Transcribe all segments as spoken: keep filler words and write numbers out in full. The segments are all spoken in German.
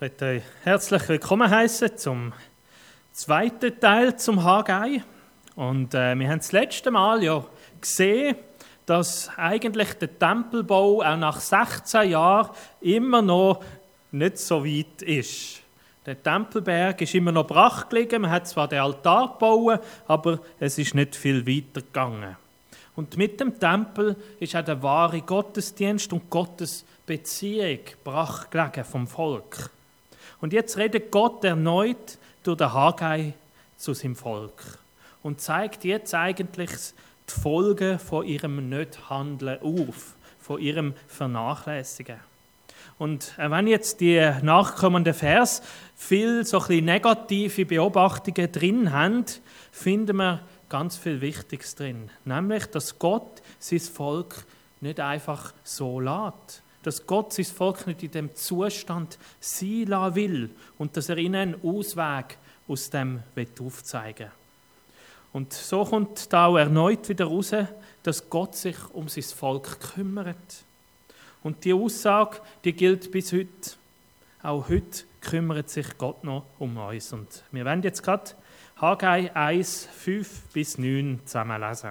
möchte euch herzlich willkommen heißen zum zweiten Teil zum Haggai. Und äh, wir haben das letzte Mal ja gesehen, dass eigentlich der Tempelbau auch nach sechzehn Jahren immer noch nicht so weit ist. Der Tempelberg ist immer noch brach gelegen, man hat zwar den Altar gebaut, aber es ist nicht viel weiter gegangen. Und mit dem Tempel ist auch der wahre Gottesdienst und Gottes Beziehung brach gelegen vom Volk. Und jetzt redet Gott erneut durch den Haggai zu seinem Volk und zeigt jetzt eigentlich die Folgen von ihrem Nicht-Handeln auf, von ihrem Vernachlässigen. Und wenn jetzt die nachkommenden Vers viel so ein bisschen negative Beobachtungen drin haben, finden wir ganz viel Wichtiges drin. Nämlich, dass Gott sein Volk nicht einfach so lässt. Dass Gott sein Volk nicht in dem Zustand sein lassen will und dass er ihnen einen Ausweg aus dem aufzeigen will. Und so kommt da auch erneut wieder raus, dass Gott sich um sein Volk kümmert. Und die Aussage, die gilt bis heute. Auch heute kümmert sich Gott noch um uns. Und wir werden jetzt gerade Haggai eins, fünf bis neun zusammen lesen.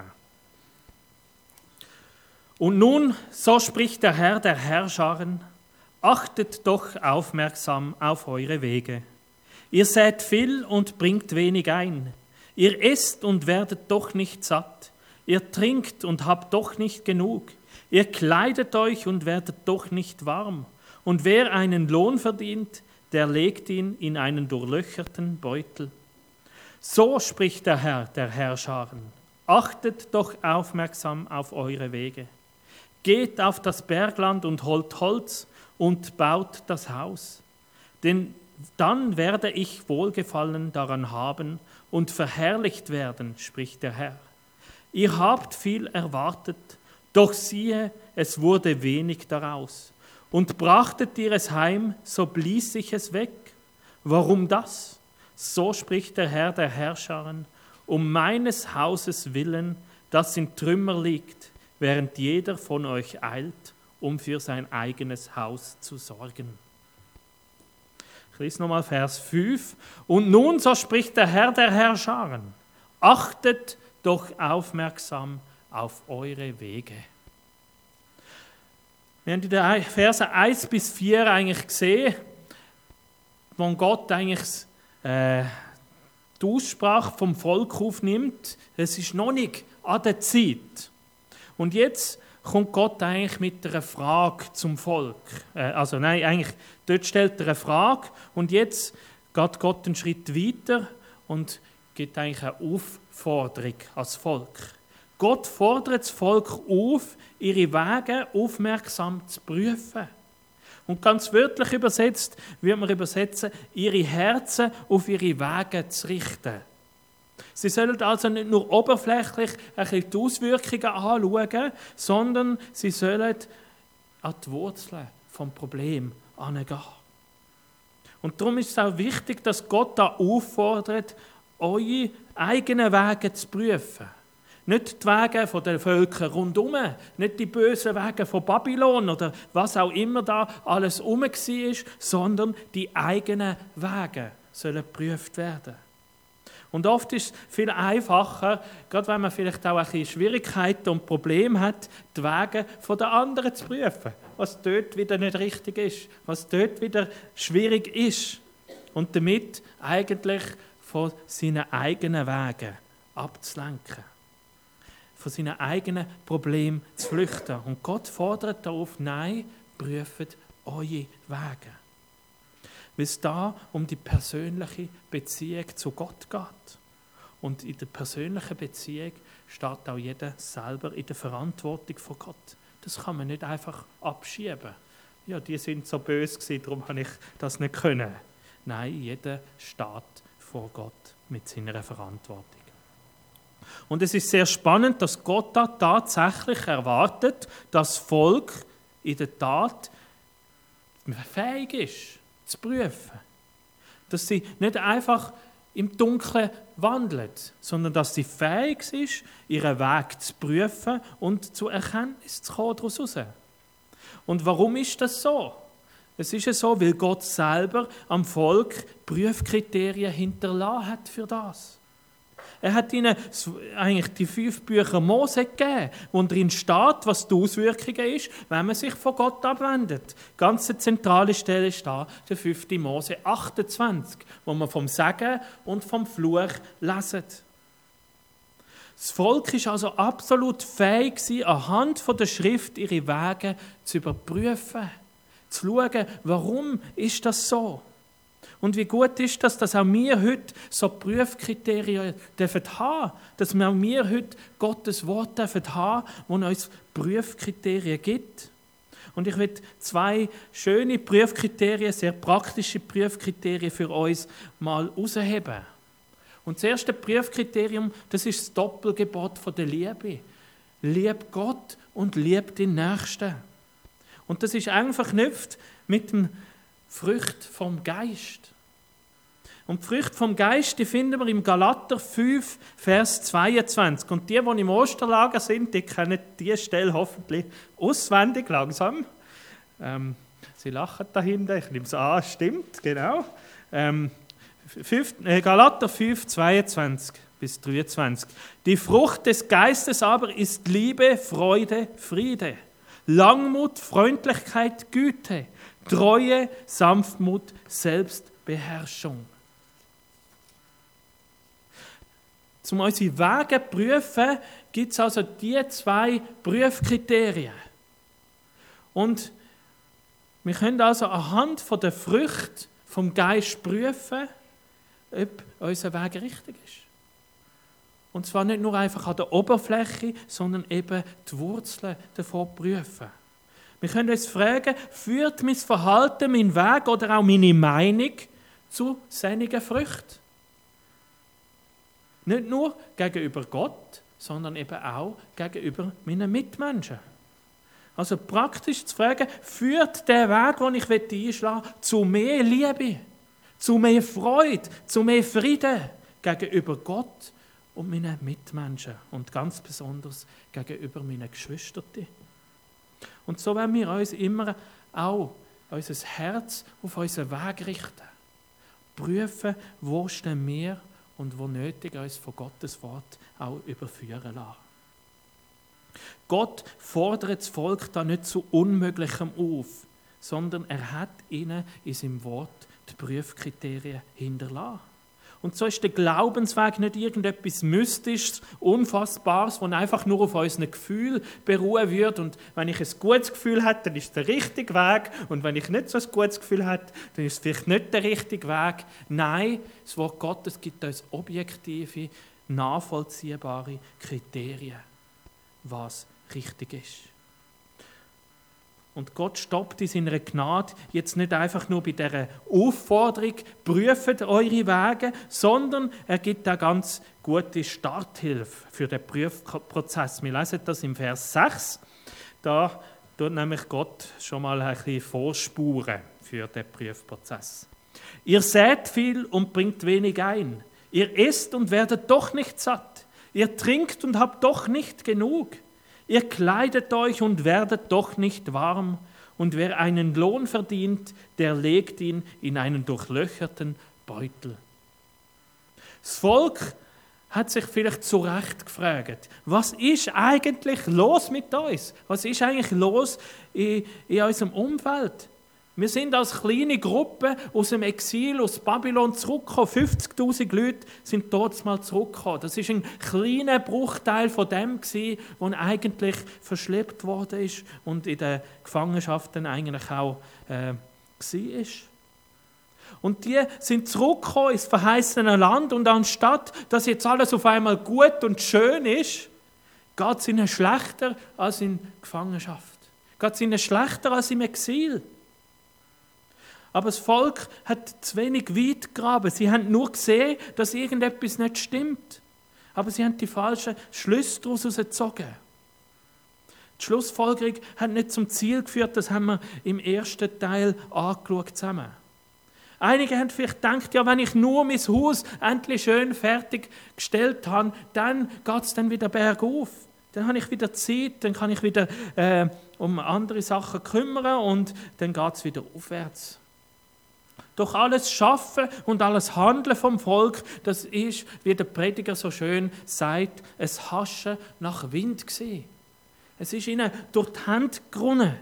Und nun, so spricht der Herr der Herrscharen, achtet doch aufmerksam auf eure Wege. Ihr sät viel und bringt wenig ein. Ihr esst und werdet doch nicht satt. Ihr trinkt und habt doch nicht genug. Ihr kleidet euch und werdet doch nicht warm. Und wer einen Lohn verdient, der legt ihn in einen durchlöcherten Beutel. So spricht der Herr der Herrscharen. Achtet doch aufmerksam auf eure Wege. Geht auf das Bergland und holt Holz und baut das Haus. Denn dann werde ich Wohlgefallen daran haben und verherrlicht werden, spricht der Herr. Ihr habt viel erwartet, doch siehe, es wurde wenig daraus. Und brachtet ihr es heim, so blies ich es weg. Warum das? So spricht der Herr der Herrscharen, um meines Hauses willen, das in Trümmer liegt, während jeder von euch eilt, um für sein eigenes Haus zu sorgen. Ich lese nochmal Vers fünf. Und nun, so spricht der Herr der Herrscharen, achtet doch aufmerksam auf eure Wege. Wir haben in den Versen eins bis vier eigentlich gesehen, wo Gott eigentlich äh, die Aussprache vom Volk aufnimmt. Es ist noch nicht an der Zeit. Und jetzt kommt Gott eigentlich mit einer Frage zum Volk. Äh, also nein, eigentlich, dort stellt er eine Frage und jetzt geht Gott einen Schritt weiter und gibt eigentlich eine Aufforderung als Volk. Gott fordert das Volk auf, ihre Wege aufmerksam zu prüfen. Und ganz wörtlich übersetzt, würde man übersetzen, ihre Herzen auf ihre Wege zu richten. Sie sollen also nicht nur oberflächlich ein bisschen die Auswirkungen anschauen, sondern sie sollen an die Wurzeln des Problems herangehen. Und darum ist es auch wichtig, dass Gott da auffordert, eure eigenen Wege zu prüfen. Nicht die Wege der Völker rundherum, nicht die bösen Wege von Babylon oder was auch immer da alles herum war, sondern die eigenen Wege sollen geprüft werden. Und oft ist es viel einfacher, gerade wenn man vielleicht auch ein bisschen Schwierigkeiten und Probleme hat, die Wege der anderen zu prüfen, was dort wieder nicht richtig ist, was dort wieder schwierig ist und damit eigentlich von seinen eigenen Wegen abzulenken, von seinen eigenen Problemen zu flüchten. Und Gott fordert darauf, nein, prüft eure Wege. Weil es da um die persönliche Beziehung zu Gott geht. Und in der persönlichen Beziehung steht auch jeder selber in der Verantwortung von Gott. Das kann man nicht einfach abschieben. Ja, die sind so böse gewesen, darum habe ich das nicht können. Nein, jeder steht vor Gott mit seiner Verantwortung. Und es ist sehr spannend, dass Gott da tatsächlich erwartet, dass das Volk in der Tat fähig ist, zu prüfen. Dass sie nicht einfach im Dunkeln wandelt, sondern dass sie fähig ist, ihren Weg zu prüfen und zu Erkenntnis zu kommen daraus heraus. Und warum ist das so? Es ist ja so, weil Gott selber am Volk Prüfkriterien hinterlassen hat für das. Er hat ihnen eigentlich die fünf Bücher Mose gegeben, wo drin steht, was die Auswirkungen ist, wenn man sich von Gott abwendet. Die ganze zentrale Stelle ist da, der fünfte Mose achtundzwanzig, wo man vom Segen und vom Fluch lesen. Das Volk ist also absolut fähig gewesen, anhand von der Schrift ihre Wege zu überprüfen, zu schauen, warum ist das so? Und wie gut ist das, dass auch wir heute so Prüfkriterien dürfen haben, dass wir auch wir heute Gottes Wort dürfen haben, wo uns Prüfkriterien gibt. Und ich will zwei schöne Prüfkriterien, sehr praktische Prüfkriterien für uns mal herausheben. Und das erste Prüfkriterium, das ist das Doppelgebot von der Liebe. Lieb Gott und lieb den Nächsten. Und das ist eng verknüpft mit dem Frucht vom Geist. Und die Früchte vom Geist, die finden wir im Galater fünf, Vers zweiundzwanzig. Und die, die im Osterlager sind, die kennen diese Stelle hoffentlich auswendig langsam. Ähm, sie lachen dahinter, ich nehme es an, stimmt, genau. Ähm, fünf, äh, Galater fünf, zweiundzwanzig bis dreiundzwanzig. Die Frucht des Geistes aber ist Liebe, Freude, Friede, Langmut, Freundlichkeit, Güte, Treue, Sanftmut, Selbstbeherrschung. Um unsere Wege zu prüfen, gibt es also diese zwei Prüfkriterien. Und wir können also anhand von der Früchte vom Geist prüfen, ob unser Weg richtig ist. Und zwar nicht nur einfach an der Oberfläche, sondern eben die Wurzeln davon prüfen. Wir können uns fragen, führt mein Verhalten, mein Weg oder auch meine Meinung zu sonnigen Früchten? Nicht nur gegenüber Gott, sondern eben auch gegenüber meinen Mitmenschen. Also praktisch zu fragen, führt der Weg, den ich einschlagen will, zu mehr Liebe, zu mehr Freude, zu mehr Frieden gegenüber Gott und meinen Mitmenschen und ganz besonders gegenüber meinen Geschwistern. Und so werden wir uns immer auch unser Herz auf unseren Weg richten. Prüfen, wo stehen wir und wo nötig uns von Gottes Wort auch überführen lassen. Gott fordert das Volk da nicht zu Unmöglichem auf, sondern er hat ihnen in seinem Wort die Prüfkriterien hinterlassen. Und so ist der Glaubensweg nicht irgendetwas Mystisches, Unfassbares, das einfach nur auf unseren Gefühl beruhen wird. Und wenn ich ein gutes Gefühl habe, dann ist es der richtige Weg. Und wenn ich nicht so ein gutes Gefühl habe, dann ist es vielleicht nicht der richtige Weg. Nein, das Wort Gottes gibt uns objektive, nachvollziehbare Kriterien, was richtig ist. Und Gott stoppt in seiner Gnade jetzt nicht einfach nur bei dieser Aufforderung, prüft eure Wege, sondern er gibt eine ganz gute Starthilfe für den Prüfprozess. Wir lesen das im Vers sechs. Da tut nämlich Gott schon mal ein bisschen vorspuren für den Prüfprozess. Ihr sät viel und bringt wenig ein. Ihr esst und werdet doch nicht satt. Ihr trinkt und habt doch nicht genug. Ihr kleidet euch und werdet doch nicht warm, und wer einen Lohn verdient, der legt ihn in einen durchlöcherten Beutel. Das Volk hat sich vielleicht zu Recht gefragt, was ist eigentlich los mit uns? Was ist eigentlich los in, in unserem Umfeld? Wir sind als kleine Gruppe aus dem Exil, aus Babylon zurückgekommen. fünfzigtausend Leute sind dort mal zurückgekommen. Das ist ein kleiner Bruchteil von dem, was eigentlich verschleppt worden ist und in den Gefangenschaften eigentlich auch äh, war. Und die sind zurückgekommen ins verheißene Land und anstatt, dass jetzt alles auf einmal gut und schön ist, geht es ihnen schlechter als in Gefangenschaft. Geht es ihnen schlechter als im Exil. Aber das Volk hat zu wenig weit gegraben. Sie haben nur gesehen, dass irgendetwas nicht stimmt. Aber sie haben die falschen Schlüsse daraus gezogen. Die Schlussfolgerung hat nicht zum Ziel geführt, das haben wir im ersten Teil angeschaut zusammen. Einige haben vielleicht gedacht, ja, wenn ich nur mein Haus endlich schön fertiggestellt habe, dann geht es dann wieder bergauf. Dann habe ich wieder Zeit, dann kann ich wieder äh, um andere Sachen kümmern und dann geht es wieder aufwärts. Doch alles Schaffen und alles Handeln vom Volk, das ist, wie der Prediger so schön sagt, es Haschen nach Wind gewesen. Es ist ihnen durch die Hände gerunnen.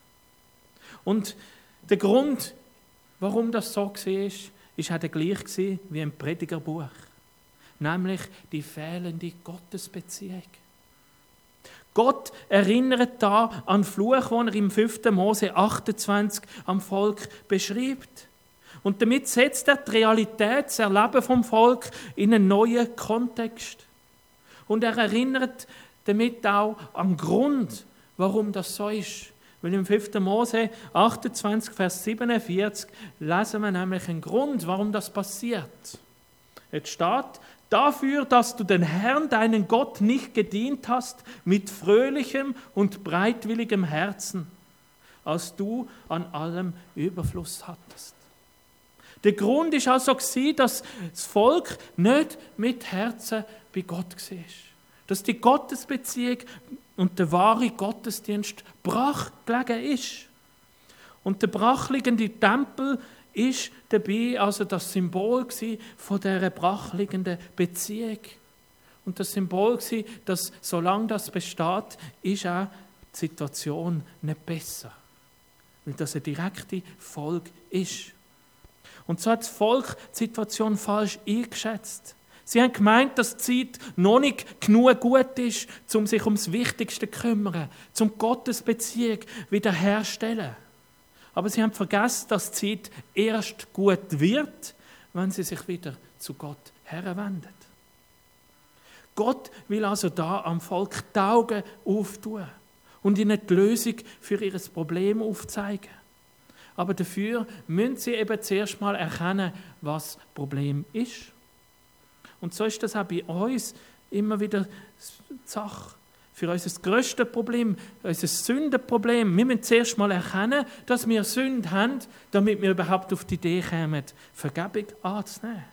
Und der Grund, warum das so war, ist auch der gleiche wie im Predigerbuch. Nämlich die fehlende Gottesbeziehung. Gott erinnert da an den Fluch, den er im fünften Mose achtundzwanzig am Volk beschreibt. Und damit setzt er die Realität, das Erleben vom Volk in einen neuen Kontext. Und er erinnert damit auch am Grund, warum das so ist. Weil im fünften Mose achtundzwanzig, Vers siebenundvierzig lesen wir nämlich einen Grund, warum das passiert. Jetzt steht: Dafür, dass du den Herrn, deinen Gott, nicht gedient hast, mit fröhlichem und bereitwilligem Herzen, als du an allem Überfluss hattest. Der Grund ist also, dass das Volk nicht mit Herzen bei Gott war. Dass die Gottesbeziehung und der wahre Gottesdienst brach gelegen ist. Und der brachliegende Tempel ist dabei also das Symbol von dieser brachliegenden Beziehung. Und das Symbol war, dass solange das besteht, ist auch die Situation nicht besser. Weil das eine direkte Folge ist. Und so hat das Volk die Situation falsch eingeschätzt. Sie haben gemeint, dass die Zeit noch nicht genug gut ist, um sich ums Wichtigste zu kümmern, um Gottesbeziehung wiederherzustellen. Aber sie haben vergessen, dass die Zeit erst gut wird, wenn sie sich wieder zu Gott herwendet. Gott will also da am Volk die Augen auftun und ihnen die Lösung für ihr Problem aufzeigen. Aber dafür müssen sie eben zuerst mal erkennen, was das Problem ist. Und so ist das auch bei uns immer wieder die Sache. Für uns das grösste Problem, unser Sündenproblem. Wir müssen zuerst mal erkennen, dass wir Sünde haben, damit wir überhaupt auf die Idee kommen, Vergebung anzunehmen.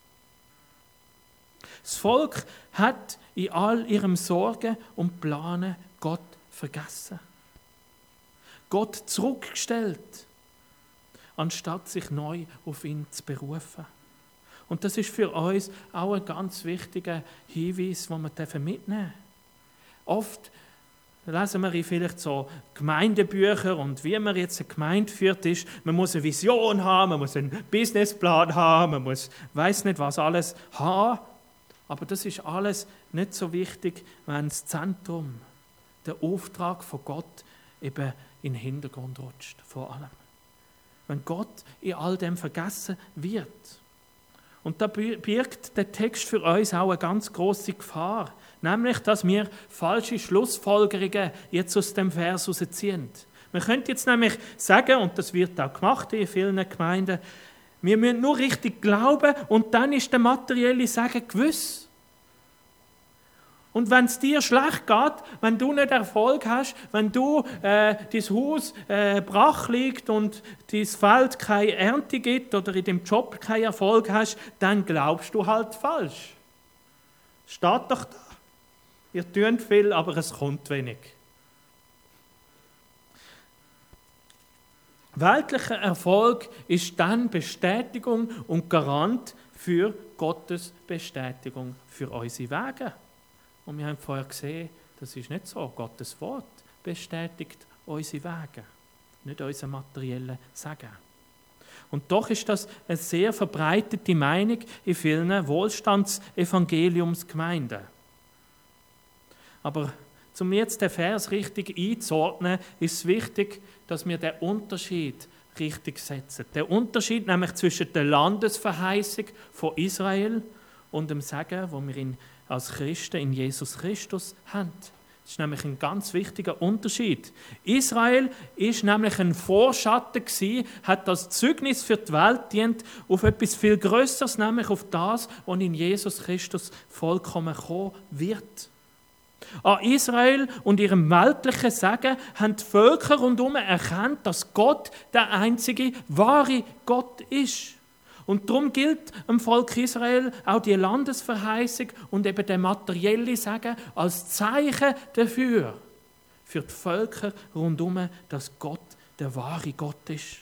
Das Volk hat in all ihrem Sorgen und Planen Gott vergessen. Gott zurückgestellt, anstatt sich neu auf ihn zu berufen. Und das ist für uns auch ein ganz wichtiger Hinweis, den wir mitnehmen dürfen. Oft lesen wir vielleicht so Gemeindebücher und wie man jetzt eine Gemeinde führt, ist, man muss eine Vision haben, man muss einen Businessplan haben, man muss weiss nicht was alles haben. Aber das ist alles nicht so wichtig, wenn das Zentrum, der Auftrag von Gott eben in den Hintergrund rutscht, vor allem. Wenn Gott in all dem vergessen wird. Und da birgt der Text für uns auch eine ganz grosse Gefahr, nämlich, dass wir falsche Schlussfolgerungen jetzt aus dem Vers herausziehen. Man könnte jetzt nämlich sagen, und das wird auch gemacht in vielen Gemeinden, wir müssen nur richtig glauben und dann ist der materielle Segen gewiss. Und wenn es dir schlecht geht, wenn du nicht Erfolg hast, wenn du äh, dein Haus äh, brach liegt und dein Feld keine Ernte gibt oder in deinem Job keinen Erfolg hast, dann glaubst du halt falsch. Steht doch da. Ihr tut viel, aber es kommt wenig. Weltlicher Erfolg ist dann Bestätigung und Garant für Gottes Bestätigung für unsere Wege. Und wir haben vorher gesehen, das ist nicht so. Gottes Wort bestätigt unsere Wege, nicht unser materielles Segen. Und doch ist das eine sehr verbreitete Meinung in vielen Wohlstandsevangeliumsgemeinden. Aber um jetzt den Vers richtig einzuordnen, ist es wichtig, dass wir den Unterschied richtig setzen. Der Unterschied nämlich zwischen der Landesverheißung von Israel und dem Segen, wo wir in als Christen in Jesus Christus haben. Das ist nämlich ein ganz wichtiger Unterschied. Israel ist nämlich ein Vorschatten gewesen, hat das Zeugnis für die Welt dient auf etwas viel Größeres, nämlich auf das, was in Jesus Christus vollkommen kommen wird. An Israel und ihrem weltlichen Segen haben die Völker rundherum erkannt, dass Gott der einzige wahre Gott ist. Und darum gilt dem Volk Israel auch die Landesverheißung und eben der materielle Segen als Zeichen dafür, für die Völker rundherum, dass Gott der wahre Gott ist.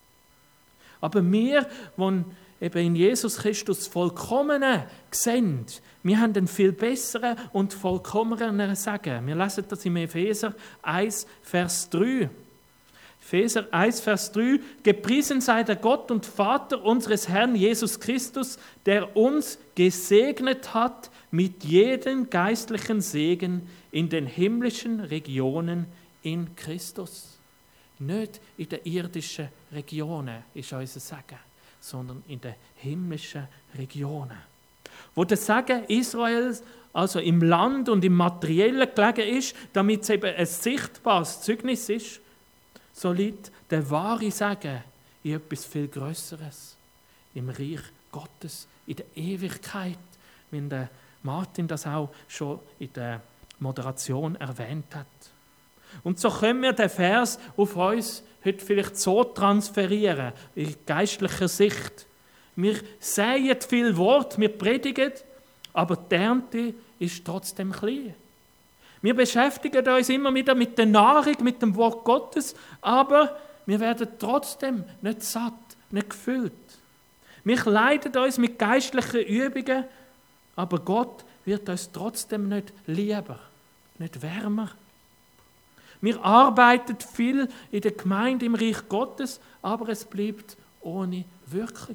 Aber wir, die eben in Jesus Christus Vollkommenen sehen, wir haben einen viel besseren und vollkommeneren Segen. Wir lesen das im Epheser eins, Vers drei. Epheser eins, Vers drei. Gepriesen sei der Gott und Vater unseres Herrn Jesus Christus, der uns gesegnet hat mit jedem geistlichen Segen in den himmlischen Regionen in Christus. Nicht in den irdischen Regionen ist unser Segen, sondern in den himmlischen Regionen. Wo der Segen Israels also im Land und im Materiellen gelegen ist, damit es eben ein sichtbares Zeugnis ist, so liegt der wahre Segen in etwas viel Größeres, im Reich Gottes, in der Ewigkeit, wie der Martin das auch schon in der Moderation erwähnt hat. Und so können wir den Vers auf uns heute vielleicht so transferieren, in geistlicher Sicht. Wir säen viel Wort, wir predigen, aber die Ernte ist trotzdem klein. Wir beschäftigen uns immer wieder mit der Nahrung, mit dem Wort Gottes, aber wir werden trotzdem nicht satt, nicht gefüllt. Wir kleiden uns mit geistlichen Übungen, aber Gott wird uns trotzdem nicht lieber, nicht wärmer. Wir arbeiten viel in der Gemeinde im Reich Gottes, aber es bleibt ohne Wirkung.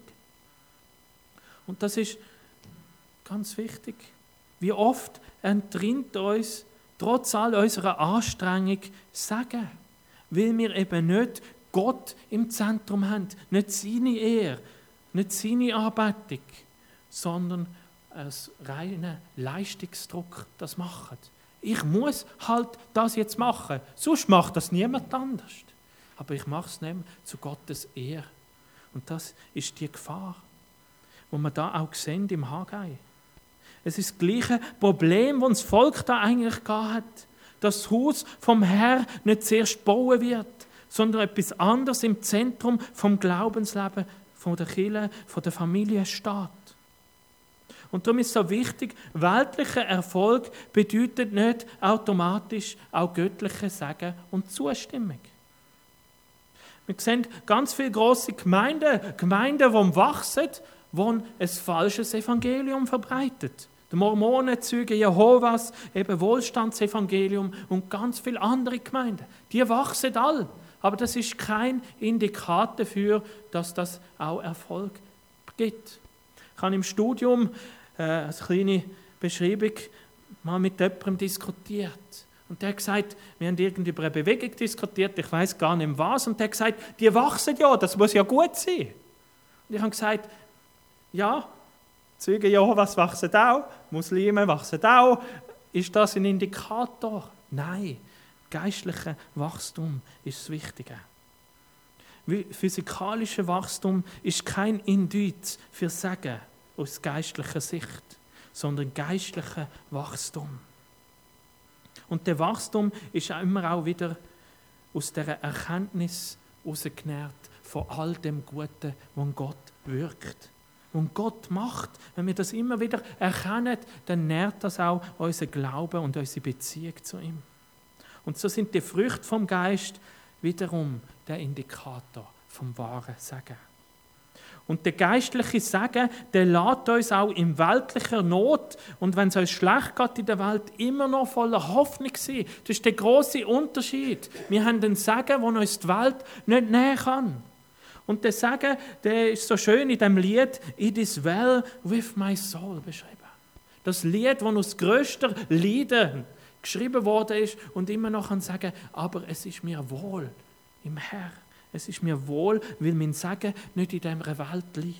Und das ist ganz wichtig. Wie oft entrinnt uns trotz all unserer Anstrengung Segen, weil wir eben nicht Gott im Zentrum haben, nicht seine Ehre, nicht seine Anbetung, sondern als reiner Leistungsdruck das machen. Ich muss halt das jetzt machen, sonst macht das niemand anders. Aber ich mache es nicht mehr zu Gottes Ehre. Und das ist die Gefahr, die wir da auch sehen im Haggai. Es ist das gleiche Problem, das das Volk da eigentlich gehabt hat. Dass das Haus vom Herrn nicht zuerst gebaut wird, sondern etwas anderes im Zentrum vom Glaubensleben, von der Kirche, von der Familie steht. Und darum ist es so wichtig, weltlicher Erfolg bedeutet nicht automatisch auch göttliche Segen und Zustimmung. Wir sehen ganz viele grosse Gemeinden, Gemeinden, die wachsen, die ein falsches Evangelium verbreitet. Die Mormonen, Zeugen Jehovas, eben Wohlstandsevangelium und ganz viele andere Gemeinden. Die wachsen alle. Aber das ist kein Indikator dafür, dass das auch Erfolg gibt. Ich habe im Studium äh, eine kleine Beschreibung mal mit jemandem diskutiert. Und der hat gesagt, wir haben irgendwie über eine Bewegung diskutiert, ich weiß gar nicht was. Und der hat gesagt, die wachsen ja, das muss ja gut sein. Und ich habe gesagt, ja, Zeugen Jehovas wachsen auch, Muslime wachsen auch. Ist das ein Indikator? Nein, geistliches Wachstum ist das Wichtige. Physikalisches Wachstum ist kein Indiz für Segen aus geistlicher Sicht, sondern geistliches Wachstum. Und der Wachstum ist auch immer auch wieder aus der Erkenntnis herausgenährt von all dem Guten, was Gott wirkt. Und Gott macht, wenn wir das immer wieder erkennen, dann nährt das auch unseren Glauben und unsere Beziehung zu ihm. Und so sind die Früchte vom Geist wiederum der Indikator vom wahren Segen. Und der geistliche Segen, der lässt uns auch in weltlicher Not und wenn es uns schlecht geht in der Welt, immer noch voller Hoffnung sein. Das ist der grosse Unterschied. Wir haben einen Segen, der uns die Welt nicht nehmen kann. Und der Segen, der ist so schön in dem Lied «It is well with my soul» beschrieben. Das Lied, das aus grösster Leiden geschrieben worden ist und immer noch kann sagen, aber es ist mir wohl im Herrn. Es ist mir wohl, weil mein Segen nicht in dieser Welt liegt.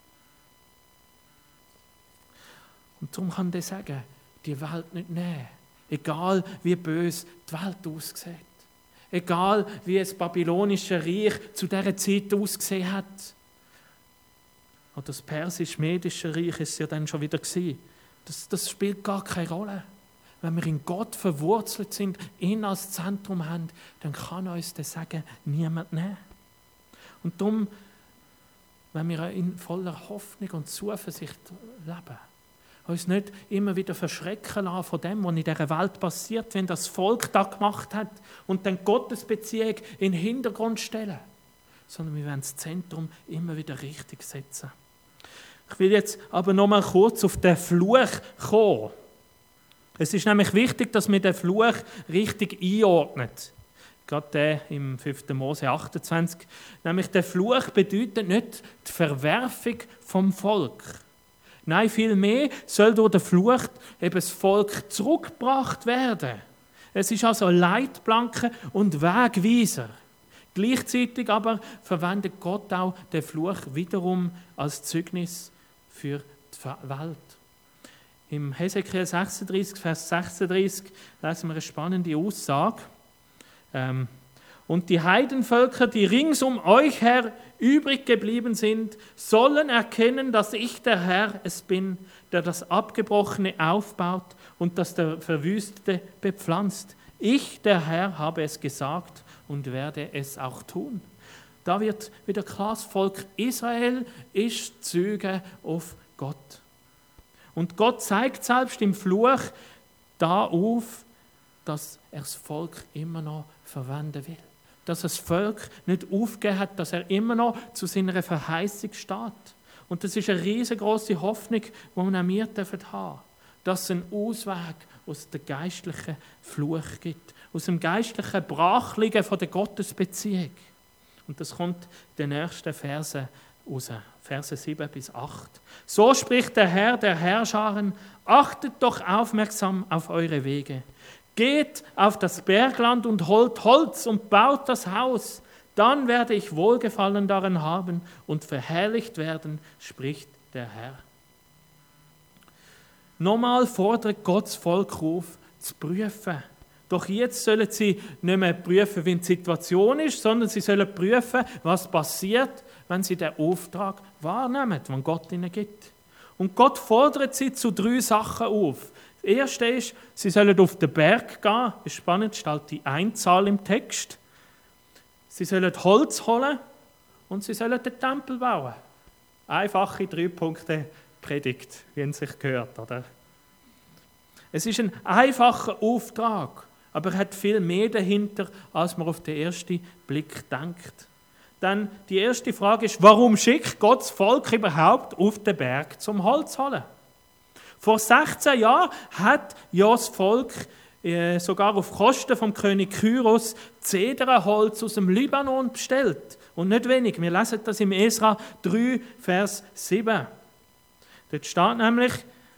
Und darum kann der sagen, die Welt nicht nehmen. Egal wie böse die Welt aussieht. Egal wie das babylonische Reich zu dieser Zeit ausgesehen hat. Oder das persisch-medische Reich ist es ja dann schon wieder gewesen. Das, das spielt gar keine Rolle. Wenn wir in Gott verwurzelt sind, ihn als Zentrum haben, dann kann uns der Segen niemand nehmen. Und darum wenn wir in voller Hoffnung und Zuversicht leben. Uns nicht immer wieder verschrecken lassen von dem, was in dieser Welt passiert, wenn das Volk das gemacht hat und dann Gottes Beziehung in den Hintergrund stellen. Sondern wir werden das Zentrum immer wieder richtig setzen. Ich will jetzt aber noch mal kurz auf den Fluch kommen. Es ist nämlich wichtig, dass wir den Fluch richtig einordnen. Gerade der im fünften Mose achtundzwanzig. Nämlich der Fluch bedeutet nicht die Verwerfung vom Volk. Nein, vielmehr soll durch den Fluch eben das Volk zurückgebracht werden. Es ist also Leitplanke und Wegweiser. Gleichzeitig aber verwendet Gott auch den Fluch wiederum als Zeugnis für die Welt. Im Hesekiel sechsunddreißig, Vers sechsunddreißig lesen wir eine spannende Aussage. Ähm, und die Heidenvölker, die rings um euch her übrig geblieben sind, sollen erkennen, dass ich der Herr es bin, der das Abgebrochene aufbaut und das der Verwüstete bepflanzt. Ich, der Herr, habe es gesagt und werde es auch tun. Da wird wieder klar, das Volk Israel ist Zeuge auf Gott. Und Gott zeigt selbst im Fluch da auf, dass er das Volk immer noch verwenden will. Dass das Volk nicht aufgegeben hat, dass er immer noch zu seiner Verheißung steht. Und das ist eine riesengroße Hoffnung, die wir auch wir haben dürfen. Dass es einen Ausweg aus dem geistlichen Fluch gibt. Aus dem geistlichen Brachliegen von der Gottesbeziehung. Und das kommt in den nächsten Versen raus. Verse sieben bis acht. So spricht der Herr der Herrscharen, achtet doch aufmerksam auf eure Wege. Geht auf das Bergland und holt Holz und baut das Haus. Dann werde ich Wohlgefallen daran haben und verherrlicht werden, spricht der Herr. Nochmal fordert Gottes Volk auf, zu prüfen. Doch jetzt sollen sie nicht mehr prüfen, wie die Situation ist, sondern sie sollen prüfen, was passiert, wenn sie den Auftrag wahrnehmen, den Gott ihnen gibt. Und Gott fordert sie zu drei Sachen auf. Das erste ist, sie sollen auf den Berg gehen. Das ist spannend, steht die Einzahl im Text. Sie sollen Holz holen und sie sollen den Tempel bauen. Einfache drei Punkte Predigt, wie es sich gehört, oder? Es ist ein einfacher Auftrag, aber er hat viel mehr dahinter, als man auf den ersten Blick denkt. Denn die erste Frage ist, warum schickt Gott das Volk überhaupt auf den Berg zum Holz holen? Vor sechzehn Jahren hat ja das Volk äh, sogar auf Kosten vom König Kyros Zedernholz aus dem Libanon bestellt. Und nicht wenig, wir lesen das im Esra drei, Vers sieben. Dort steht nämlich,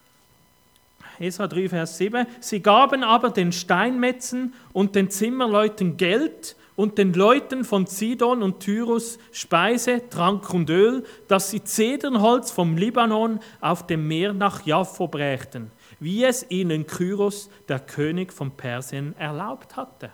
Esra drei, Vers sieben, sie gaben aber den Steinmetzen und den Zimmerleuten Geld und den Leuten von Sidon und Tyrus Speise, Trank und Öl, dass sie Zedernholz vom Libanon auf dem Meer nach Jaffo brächten, wie es ihnen Kyros, der König von Persien, erlaubt hatte.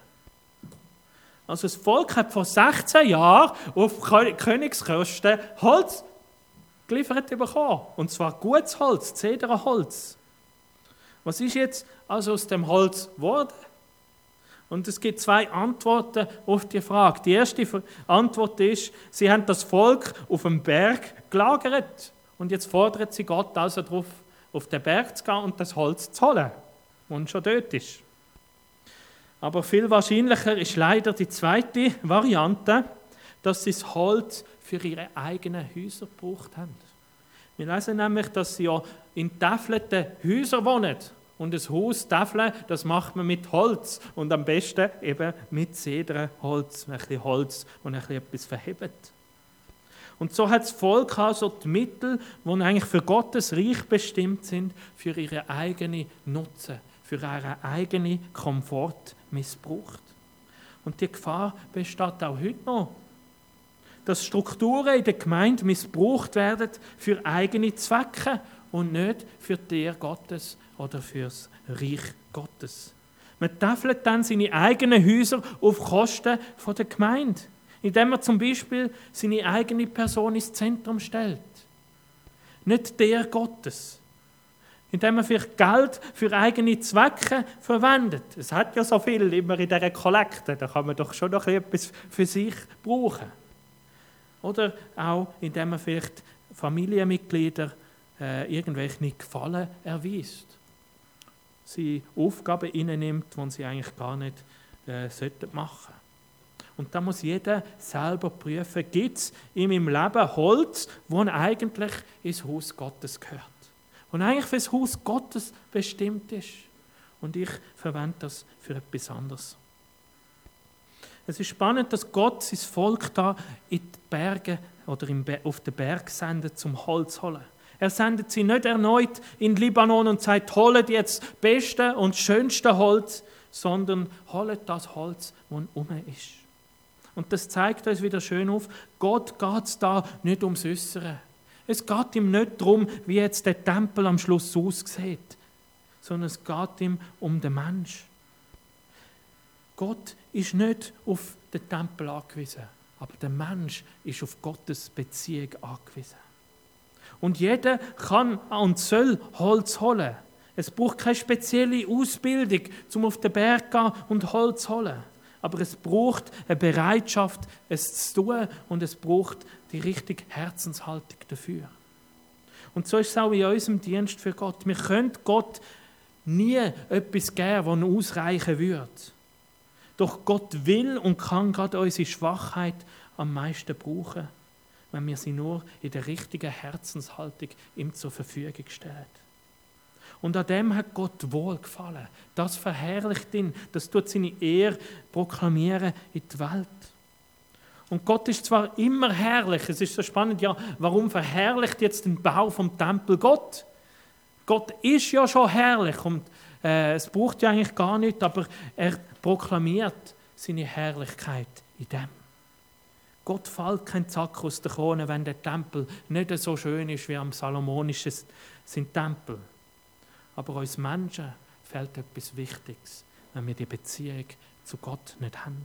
Also das Volk hat vor sechzehn Jahren auf Königskosten Holz geliefert bekommen. Und zwar gutes Holz, Zedernholz. Was ist jetzt also aus dem Holz geworden? Und es gibt zwei Antworten auf die Frage. Die erste Antwort ist, sie haben das Volk auf dem Berg gelagert. Und jetzt fordern sie Gott also darauf, auf den Berg zu gehen und das Holz zu holen, das schon dort ist. Aber viel wahrscheinlicher ist leider die zweite Variante, dass sie das Holz für ihre eigenen Häuser gebraucht haben. Wir lesen nämlich, dass sie ja in tafelten Häusern wohnen. Und ein Haus, Tafeln, das macht man mit Holz. Und am besten eben mit Zedernholz, ein bisschen Holz, das ein bisschen etwas verhebt. Und so hat das Volk also die Mittel, die eigentlich für Gottes Reich bestimmt sind, für ihre eigene Nutzen, für ihren eigenen Komfort missbraucht. Und die Gefahr besteht auch heute noch, dass Strukturen in der Gemeinde missbraucht werden für eigene Zwecke und nicht für die Ehre Gottes oder für das Reich Gottes. Man tafelt dann seine eigenen Häuser auf Kosten der Gemeinde, indem man zum Beispiel seine eigene Person ins Zentrum stellt. Nicht der Gottes. Indem man vielleicht Geld für eigene Zwecke verwendet. Es hat ja so viel immer in dieser Kollekte, da kann man doch schon noch etwas für sich brauchen. Oder auch, indem man vielleicht Familienmitglieder äh, irgendwelche Gefallen erweist. Sie Aufgaben innennimmt, die sie eigentlich gar nicht äh, sollten machen. Und da muss jeder selber prüfen, gibt es in meinem Leben Holz, das eigentlich ins Haus Gottes gehört. Und eigentlich für das Haus Gottes bestimmt ist. Und ich verwende das für etwas anderes. Es ist spannend, dass Gott sein Volk da in die Berge oder auf den Berg sendet, zum Holz zu holen. Er sendet sie nicht erneut in Libanon und sagt, holt jetzt das beste und schönste Holz, sondern holt das Holz, das um ist. Und das zeigt uns wieder schön auf, Gott geht es da nicht ums Äußere. Es geht ihm nicht darum, wie jetzt der Tempel am Schluss aussieht, sondern es geht ihm um den Mensch. Gott ist nicht auf den Tempel angewiesen, aber der Mensch ist auf Gottes Beziehung angewiesen. Und jeder kann und soll Holz holen. Es braucht keine spezielle Ausbildung, um auf den Berg zu gehen und Holz zu holen. Aber es braucht eine Bereitschaft, es zu tun, und es braucht die richtige Herzenshaltung dafür. Und so ist es auch in unserem Dienst für Gott. Wir können Gott nie etwas geben, das ausreichen würde. Doch Gott will und kann gerade unsere Schwachheit am meisten brauchen, wenn wir sie nur in der richtigen Herzenshaltung ihm zur Verfügung stellen. Und an dem hat Gott wohlgefallen. Das verherrlicht ihn, das tut seine Ehre proklamieren in die Welt. Und Gott ist zwar immer herrlich, es ist so spannend, ja, warum verherrlicht jetzt den Bau vom Tempel Gott? Gott ist ja schon herrlich und äh, es braucht ja eigentlich gar nichts, aber er proklamiert seine Herrlichkeit in dem. Gott fällt kein Zack aus der Krone, wenn der Tempel nicht so schön ist wie am Salomonischen sein Tempel. Aber uns Menschen fehlt etwas Wichtiges, wenn wir die Beziehung zu Gott nicht haben.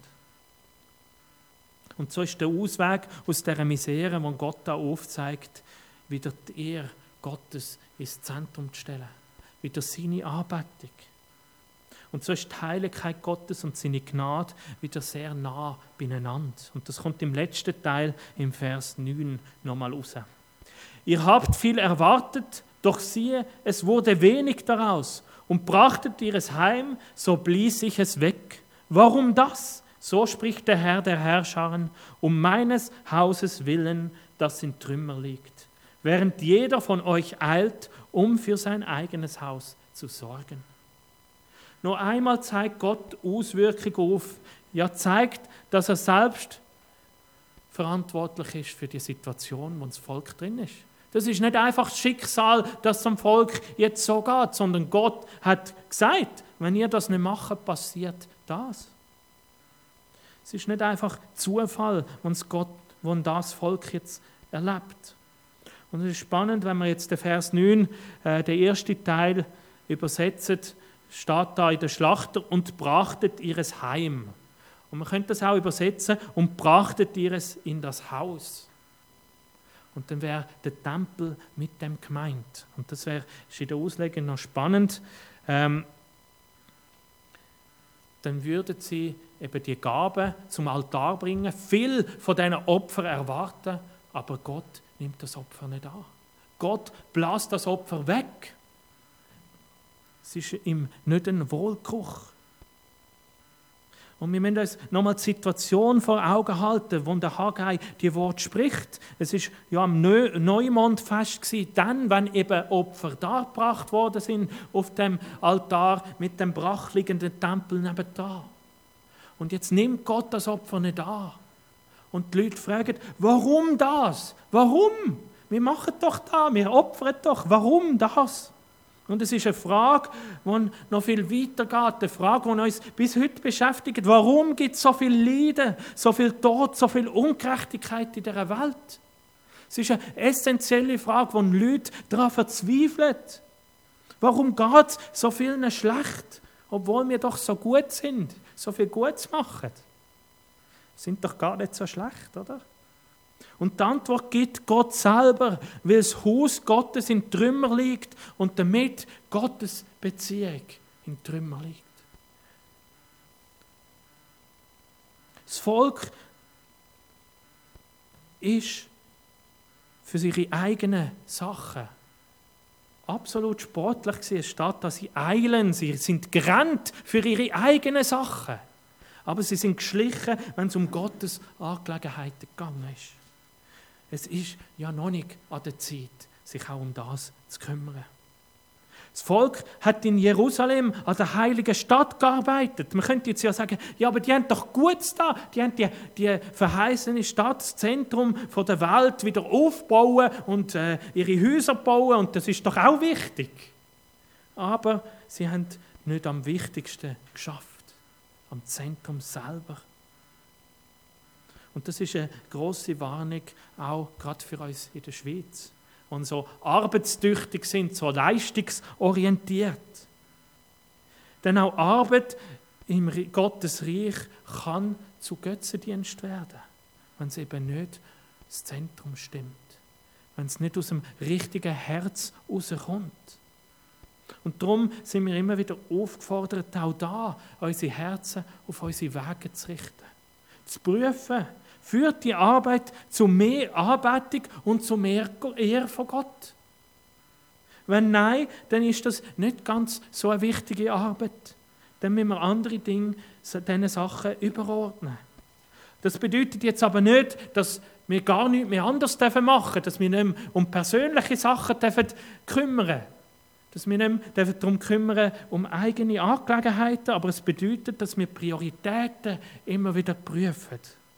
Und so ist der Ausweg aus dieser Misere, die Gott da aufzeigt, wieder die Ehre Gottes ins Zentrum zu stellen, wieder seine Anbetung. Und so ist die Heiligkeit Gottes und seine Gnade wieder sehr nah beieinander. Und das kommt im letzten Teil, im Vers neun, nochmal raus. Ihr habt viel erwartet, doch siehe, es wurde wenig daraus. Und brachtet ihr es heim, so blies ich es weg. Warum das? So spricht der Herr der Herrscharen, um meines Hauses willen, das in Trümmer liegt. Während jeder von euch eilt, um für sein eigenes Haus zu sorgen. Noch einmal zeigt Gott Auswirkungen auf, ja zeigt, dass er selbst verantwortlich ist für die Situation, wo das Volk drin ist. Das ist nicht einfach das Schicksal, dass es dem Volk jetzt so geht, sondern Gott hat gesagt, wenn ihr das nicht macht, passiert das. Es ist nicht einfach Zufall, wenn Gott, wenn das Volk jetzt erlebt. Und es ist spannend, wenn wir jetzt den Vers neun, äh, den ersten Teil übersetzen, steht da in der Schlachter, und brachtet ihres Heim. Und man könnte das auch übersetzen, und brachtet ihres in das Haus. Und dann wäre der Tempel mit dem gemeint. Und das wäre, ist in der Auslegung noch spannend. Ähm, dann würden sie eben die Gaben zum Altar bringen, viel von diesen Opfern erwarten, aber Gott nimmt das Opfer nicht an. Gott bläst das Opfer weg. Es ist ihm nicht ein Wohlgeruch. Und wir müssen uns nochmal die Situation vor Augen halten, wo der Haggai die Worte spricht. Es war ja am Neumondfest gewesen, dann, wenn eben Opfer dargebracht worden sind auf dem Altar mit dem brachliegenden Tempel nebenan. Und jetzt nimmt Gott das Opfer nicht an. Und die Leute fragen, warum das? Warum? Wir machen doch da, wir opfern doch. Warum das? Und es ist eine Frage, die noch viel weiter geht, eine Frage, die uns bis heute beschäftigt. Warum gibt es so viel Leiden, so viel Tod, so viel Ungerechtigkeit in dieser Welt? Es ist eine essentielle Frage, die Leute daran verzweifeln. Warum geht es so vielen schlecht, obwohl wir doch so gut sind, so viel Gutes machen? Sind doch gar nicht so schlecht, oder? Und die Antwort gibt Gott selber, weil das Haus Gottes in Trümmer liegt und damit Gottes Beziehung in Trümmer liegt. Das Volk ist für ihre eigenen Sachen absolut sportlich gewesen, statt dass sie eilen, sie sind gerannt für ihre eigenen Sachen. Aber sie sind geschlichen, wenn es um Gottes Angelegenheiten gegangen ist. Es ist ja noch nicht an der Zeit, sich auch um das zu kümmern. Das Volk hat in Jerusalem an der heiligen Stadt gearbeitet. Man könnte jetzt ja sagen, ja, aber die haben doch Gutes da. Die haben die, die verheißene Stadt, das Zentrum der Welt, wieder aufbauen und äh, ihre Häuser bauen. Und das ist doch auch wichtig. Aber sie haben nicht am wichtigsten geschafft, am Zentrum selber. Und das ist eine grosse Warnung, auch gerade für uns in der Schweiz, und so arbeitstüchtig sind, so leistungsorientiert. Denn auch Arbeit im Gottes Reich kann zu Götzendienst werden, wenn es eben nicht das Zentrum stimmt, wenn es nicht aus dem richtigen Herz rauskommt. Und darum sind wir immer wieder aufgefordert, auch da unsere Herzen auf unsere Wege zu richten, zu prüfen, führt die Arbeit zu mehr Anbetung und zu mehr Ehre von Gott? Wenn nein, dann ist das nicht ganz so eine wichtige Arbeit. Dann müssen wir andere Dinge diesen Sachen überordnen. Das bedeutet jetzt aber nicht, dass wir gar nichts mehr anders machen dürfen, dass wir nicht mehr um persönliche Sachen dürfen kümmern, dass wir nicht mehr darum kümmern um eigene Angelegenheiten, aber es bedeutet, dass wir Prioritäten immer wieder prüfen.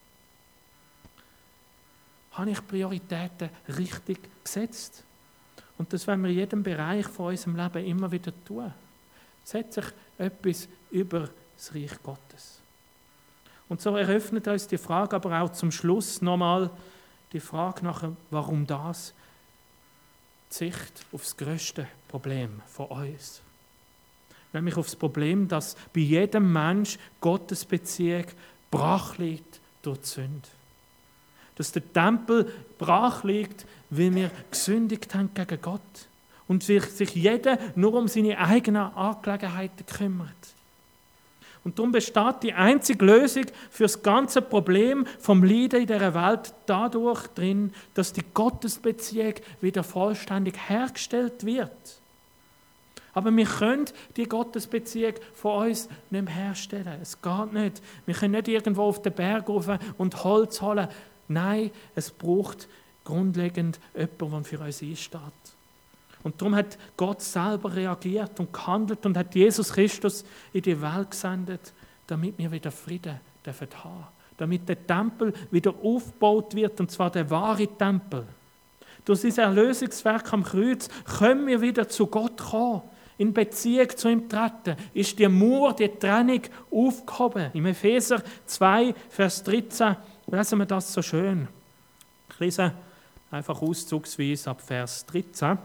Habe ich Prioritäten richtig gesetzt? Und das wollen wir in jedem Bereich von unserem Leben immer wieder tun. Setze ich etwas über das Reich Gottes. Und so eröffnet uns die Frage aber auch zum Schluss nochmal die Frage nach, warum das? Die Sicht auf das grösste Problem von uns. Nämlich auf das Problem, dass bei jedem Mensch Gottesbeziehung brach liegt durch die Sünde. Dass der Tempel brach liegt, weil wir gesündigt haben gegen Gott und sich jeder nur um seine eigenen Angelegenheiten kümmert. Und darum besteht die einzige Lösung für das ganze Problem vom Leiden in dieser Welt dadurch drin, dass die Gottesbeziehung wieder vollständig hergestellt wird. Aber wir können die Gottesbeziehung von uns nicht mehr herstellen. Es geht nicht. Wir können nicht irgendwo auf den Berg rauf und Holz holen. Nein, es braucht grundlegend jemanden, der für uns einsteht. Und darum hat Gott selber reagiert und gehandelt und hat Jesus Christus in die Welt gesendet, damit wir wieder Frieden dürfen haben. Damit der Tempel wieder aufgebaut wird, und zwar der wahre Tempel. Durch sein Erlösungswerk am Kreuz können wir wieder zu Gott kommen. In Beziehung zu ihm treten, ist die Mauer, die Trennung aufgehoben. Im Epheser zwei, Vers dreizehn lesen wir das so schön. Ich lese einfach auszugsweise ab Vers dreizehn.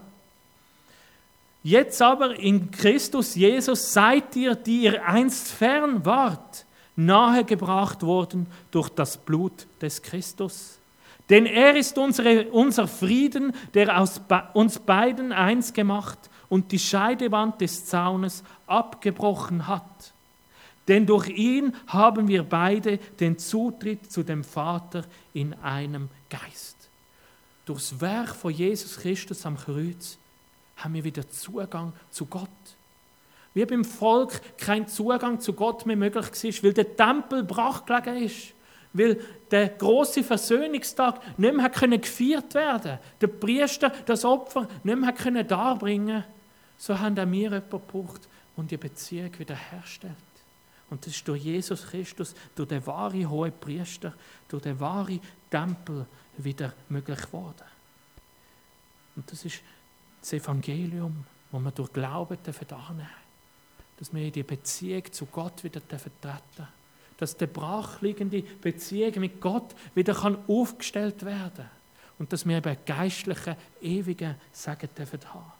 Jetzt aber in Christus Jesus seid ihr, die ihr einst fern wart, nahegebracht worden durch das Blut des Christus. Denn er ist unsere, unser Frieden, der aus be- uns beiden eins gemacht und die Scheidewand des Zaunes abgebrochen hat. Denn durch ihn haben wir beide den Zutritt zu dem Vater in einem Geist. Durchs Werk von Jesus Christus am Kreuz haben wir wieder Zugang zu Gott. Wie beim Volk kein Zugang zu Gott mehr möglich war, weil der Tempel brach gelegen ist, weil der große Versöhnungstag nicht mehr gefeiert werden konnte, der Priester das Opfer nicht mehr darbringen konnte, so haben auch wir jemanden gebraucht und die Beziehung wiederherstellt. Und das ist durch Jesus Christus, durch den wahren hohen Priester, durch den wahren Tempel wieder möglich geworden. Und das ist das Evangelium, das wir durch Glauben annehmen dürfen. Dass wir in die Beziehung zu Gott wieder treten dürfen. Dass die brachliegende Beziehung mit Gott wieder aufgestellt werden kann. Und dass wir eben geistlichen, ewigen Segen dürfen haben.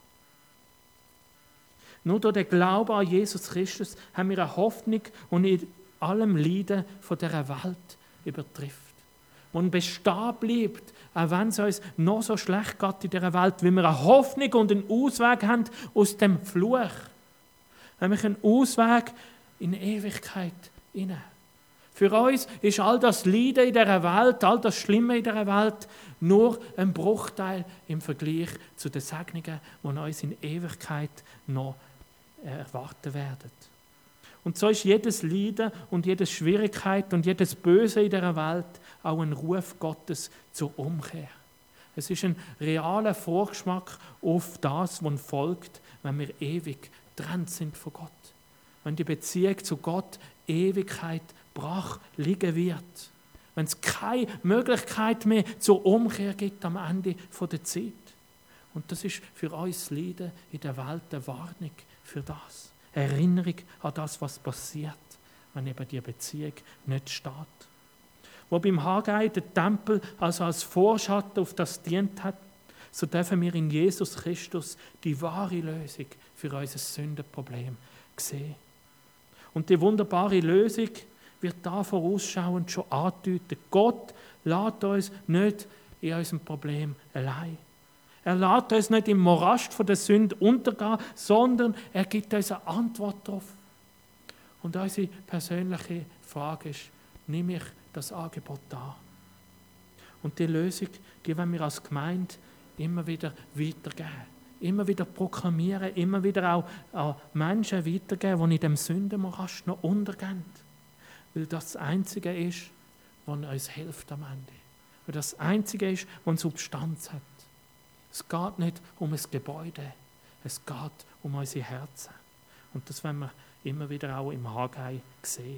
Nur durch den Glauben an Jesus Christus haben wir eine Hoffnung, die in allem Leiden von dieser Welt übertrifft. Und bestehen bleibt, auch wenn es uns noch so schlecht geht in dieser Welt, weil wir eine Hoffnung und einen Ausweg haben aus dem Fluch. Nämlich einen Ausweg in die Ewigkeit hinein. Für uns ist all das Leiden in dieser Welt, all das Schlimme in dieser Welt nur ein Bruchteil im Vergleich zu den Segnungen, die uns in Ewigkeit noch erwarten werden. Und so ist jedes Leiden und jede Schwierigkeit und jedes Böse in dieser Welt auch ein Ruf Gottes zur Umkehr. Es ist ein realer Vorgeschmack auf das, was folgt, wenn wir ewig getrennt sind von Gott. Wenn die Beziehung zu Gott Ewigkeit brach liegen wird. Wenn es keine Möglichkeit mehr zur Umkehr gibt am Ende der Zeit. Und das ist für uns das Leiden in der Welt eine Warnung für das. Erinnerung an das, was passiert, wenn eben die Beziehung nicht steht. Wo beim Haggai der Tempel also als Vorschatten auf das dient hat, so dürfen wir in Jesus Christus die wahre Lösung für unser Sündenproblem sehen. Und die wunderbare Lösung wird da vorausschauend schon andeuten. Gott lässt uns nicht in unserem Problem allein. Er lässt uns nicht im Morast von der Sünde untergehen, sondern er gibt uns eine Antwort darauf. Und unsere persönliche Frage ist, nehme ich das Angebot an? Und die Lösung, die wollen wir als Gemeinde immer wieder weitergeben. Immer wieder proklamieren, immer wieder auch an Menschen weitergeben, die in dem Sündenmorast noch untergehen. Weil das das Einzige ist, was uns hilft am Ende. Weil das das Einzige ist, was Substanz hat. Es geht nicht um ein Gebäude, es geht um unsere Herzen. Und das wollen wir immer wieder auch im Haggai sehen.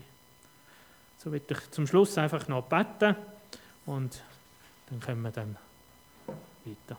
So will ich zum Schluss einfach noch beten und dann können wir dann weiter.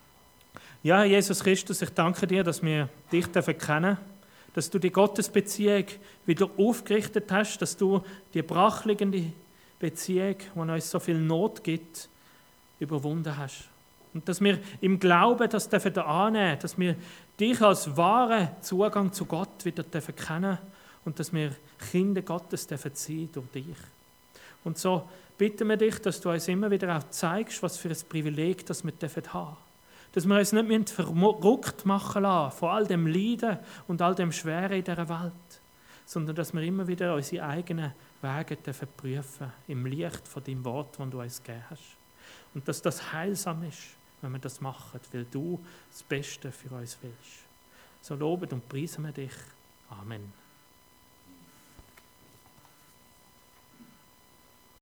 Ja, Jesus Christus, ich danke dir, dass wir dich kennen dürfen, dass du die Gottesbeziehung wieder aufgerichtet hast, dass du die brachliegende Beziehung, die uns so viel Not gibt, überwunden hast. Und dass wir im Glauben das dürfen annehmen, dass wir dich als wahren Zugang zu Gott wieder dürfen kennen und dass wir Kinder Gottes dürfen sein durch dich. Und so bitten wir dich, dass du uns immer wieder auch zeigst, was für ein Privileg das wir dürfen haben. Dass wir uns nicht verrückt machen lassen von all dem Leiden und all dem Schweren in dieser Welt, sondern dass wir immer wieder unsere eigenen Wege dürfen prüfen im Licht von deinem Wort, das du uns gegeben hast. Und dass das heilsam ist, wenn wir das machen, weil du das Beste für uns willst. So loben und preisen wir dich. Amen.